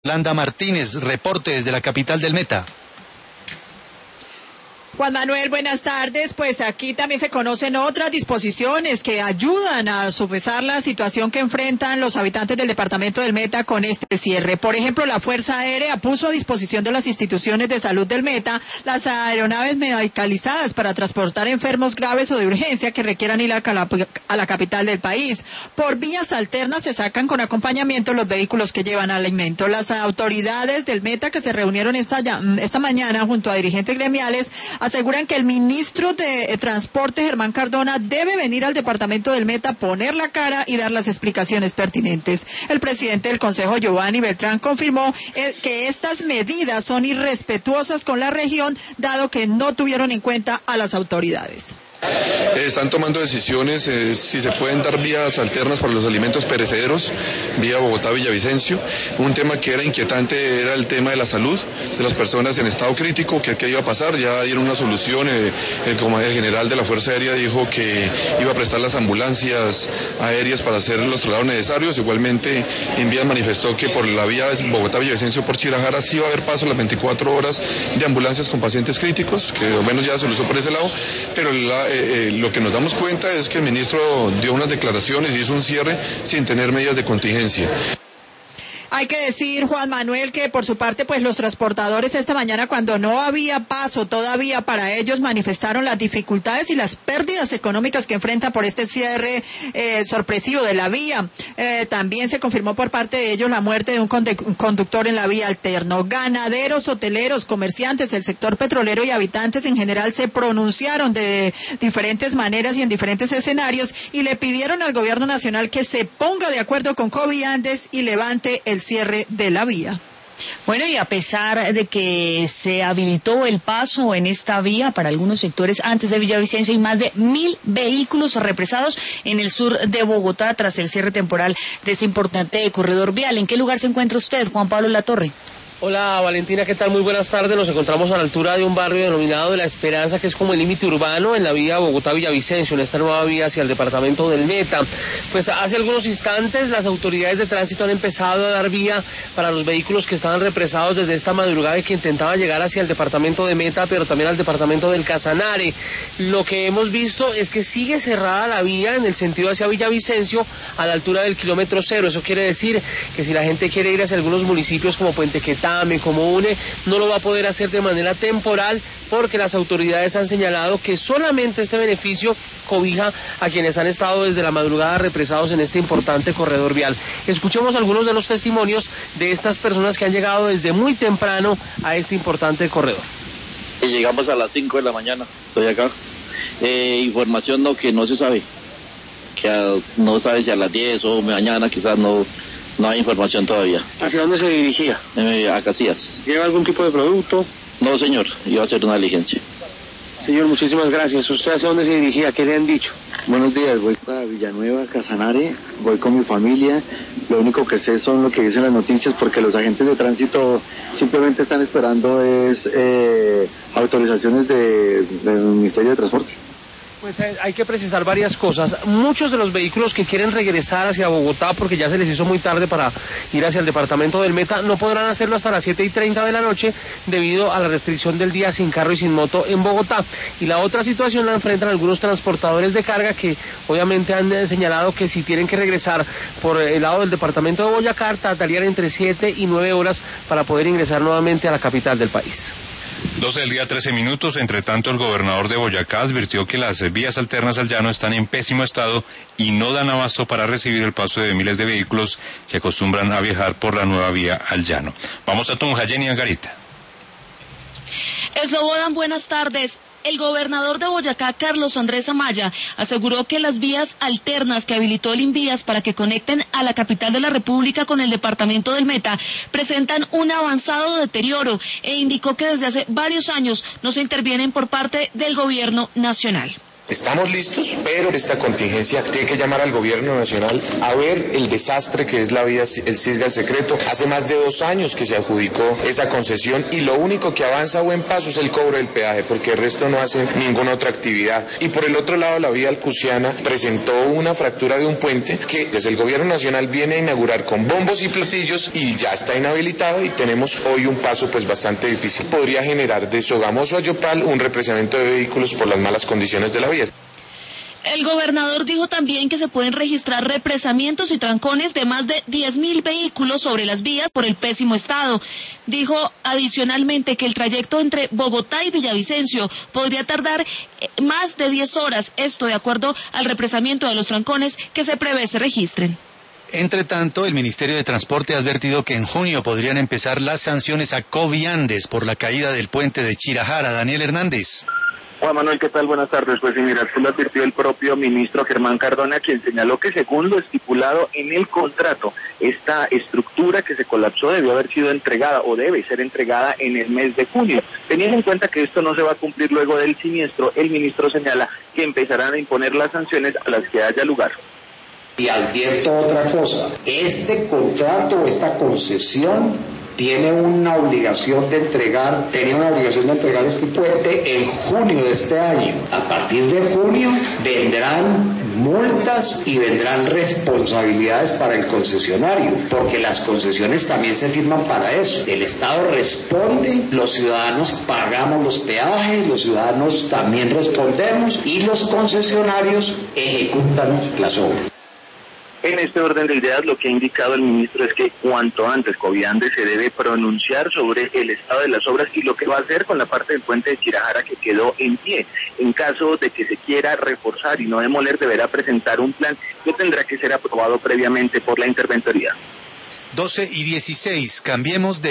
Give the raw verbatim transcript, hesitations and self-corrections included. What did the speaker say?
Yolanda Martínez, reporte desde la capital del Meta. Juan Manuel, buenas tardes. Pues aquí también se conocen otras disposiciones que ayudan a sopesar la situación que enfrentan los habitantes del departamento del Meta con este cierre. Por ejemplo, la Fuerza Aérea puso a disposición de las instituciones de salud del Meta las aeronaves medicalizadas para transportar enfermos graves o de urgencia que requieran ir a la, a la capital del país. Por vías alternas se sacan con acompañamiento los vehículos que llevan alimento. Las autoridades del Meta que se reunieron esta, esta mañana junto a dirigentes gremiales aseguran que el ministro de Transporte, Germán Cardona, debe venir al departamento del Meta, poner la cara y dar las explicaciones pertinentes. El presidente del Consejo, Giovanni Beltrán, confirmó que estas medidas son irrespetuosas con la región, dado que no tuvieron en cuenta a las autoridades. Están tomando decisiones, eh, si se pueden dar vías alternas para los alimentos perecederos, vía Bogotá-Villavicencio. Un tema que era inquietante era el tema de la salud de las personas en estado crítico, que qué iba a pasar. Ya dieron una solución, eh, el comandante general de la Fuerza Aérea dijo que iba a prestar las ambulancias aéreas para hacer los traslados necesarios. Igualmente, Invías manifestó que por la vía Bogotá-Villavicencio por Chirajara sí va a haber paso las veinticuatro horas de ambulancias con pacientes críticos, que al menos ya se lo hizo por ese lado, pero la Eh, eh, lo que nos damos cuenta es que el ministro dio unas declaraciones y hizo un cierre sin tener medidas de contingencia. Hay que decir, Juan Manuel, que por su parte, pues los transportadores esta mañana, cuando no había paso todavía para ellos, manifestaron las dificultades y las pérdidas económicas que enfrentan por este cierre eh, sorpresivo de la vía. Eh, también se confirmó por parte de ellos la muerte de un conductor en la vía alterno. Ganaderos, hoteleros, comerciantes, el sector petrolero y habitantes en general se pronunciaron de diferentes maneras y en diferentes escenarios y le pidieron al gobierno nacional que se ponga de acuerdo con Coviandes y levante el cierre de la vía. Bueno, y a pesar de que se habilitó el paso en esta vía para algunos sectores antes de Villavicencio, hay más de mil vehículos represados en el sur de Bogotá tras el cierre temporal de ese importante corredor vial. ¿En qué lugar se encuentra usted, Juan Pablo Latorre? Hola Valentina, ¿qué tal? Muy buenas tardes. Nos encontramos a la altura de un barrio denominado de La Esperanza, que es como el límite urbano en la vía Bogotá-Villavicencio, en esta nueva vía hacia el departamento del Meta. Pues hace algunos instantes las autoridades de tránsito han empezado a dar vía para los vehículos que estaban represados desde esta madrugada y que intentaban llegar hacia el departamento de Meta, pero también al departamento del Casanare. Lo que hemos visto es que sigue cerrada la vía en el sentido hacia Villavicencio a la altura del kilómetro cero. Eso quiere decir que si la gente quiere ir hacia algunos municipios como Puente Quetá, como UNE, no lo va a poder hacer de manera temporal porque las autoridades han señalado que solamente este beneficio cobija a quienes han estado desde la madrugada represados en este importante corredor vial. Escuchemos algunos de los testimonios de estas personas que han llegado desde muy temprano a este importante corredor. Llegamos a las cinco de la mañana, estoy acá. Eh, información no, que no se sabe, que a, no sabe si a las diez o mañana quizás no... No hay información todavía. ¿Hacia dónde se dirigía? Eh, a Casillas. ¿Lleva algún tipo de producto? No, señor, iba a hacer una diligencia. Señor, muchísimas gracias. ¿Usted hacia dónde se dirigía? ¿Qué le han dicho? Buenos días, voy para Villanueva, Casanare, voy con mi familia. Lo único que sé son lo que dicen las noticias porque los agentes de tránsito simplemente están esperando es eh, autorizaciones de, del Ministerio de Transporte. Pues hay que precisar varias cosas. Muchos de los vehículos que quieren regresar hacia Bogotá, porque ya se les hizo muy tarde para ir hacia el departamento del Meta, no podrán hacerlo hasta las siete y treinta de la noche debido a la restricción del día sin carro y sin moto en Bogotá. Y la otra situación la enfrentan algunos transportadores de carga que obviamente han señalado que si tienen que regresar por el lado del departamento de Boyacá, tardarían entre siete y nueve horas para poder ingresar nuevamente a la capital del país. doce del día, trece minutos. Entre tanto, el gobernador de Boyacá advirtió que las vías alternas al llano están en pésimo estado y no dan abasto para recibir el paso de miles de vehículos que acostumbran a viajar por la nueva vía al llano. Vamos a Tunja, Jenny Angarita. Slobodan, buenas tardes. El gobernador de Boyacá, Carlos Andrés Amaya, aseguró que las vías alternas que habilitó el Invías para que conecten a la capital de la República con el departamento del Meta presentan un avanzado deterioro e indicó que desde hace varios años no se intervienen por parte del gobierno nacional. Estamos listos, pero esta contingencia tiene que llamar al gobierno nacional a ver el desastre que es la vía el Cisga El Secreto. Hace más de dos años que se adjudicó esa concesión y lo único que avanza a buen paso es el cobro del peaje, porque el resto no hace ninguna otra actividad. Y por el otro lado, la vía Alcusiana presentó una fractura de un puente que desde el gobierno nacional viene a inaugurar con bombos y platillos y ya está inhabilitado y tenemos hoy un paso pues bastante difícil. Podría generar de Sogamoso a Yopal un represamiento de vehículos por las malas condiciones de la vía. El gobernador dijo también que se pueden registrar represamientos y trancones de más de diez mil vehículos sobre las vías por el pésimo estado. Dijo adicionalmente que el trayecto entre Bogotá y Villavicencio podría tardar más de diez horas, esto de acuerdo al represamiento de los trancones que se prevé se registren. Entre tanto, el Ministerio de Transporte ha advertido que en junio podrían empezar las sanciones a Coviandes por la caída del puente de Chirajara. Daniel Hernández. Juan Manuel, ¿qué tal? Buenas tardes. Pues sí, mira, esto lo advirtió el propio ministro Germán Cardona, quien señaló que según lo estipulado en el contrato, esta estructura que se colapsó debió haber sido entregada o debe ser entregada en el mes de junio. Teniendo en cuenta que esto no se va a cumplir luego del siniestro, el ministro señala que empezarán a imponer las sanciones a las que haya lugar. Y advierto otra cosa, este contrato, esta concesión, tiene una obligación de entregar, tenía una obligación de entregar este puente en junio de este año. A partir de junio vendrán multas y vendrán responsabilidades para el concesionario, porque las concesiones también se firman para eso. El Estado responde, los ciudadanos pagamos los peajes, los ciudadanos también respondemos y los concesionarios ejecutan las obras. En este orden de ideas, lo que ha indicado el ministro es que cuanto antes Coviandes se debe pronunciar sobre el estado de las obras y lo que va a hacer con la parte del puente de Chirajara que quedó en pie. En caso de que se quiera reforzar y no demoler, deberá presentar un plan que tendrá que ser aprobado previamente por la interventoría. doce y dieciséis, cambiemos de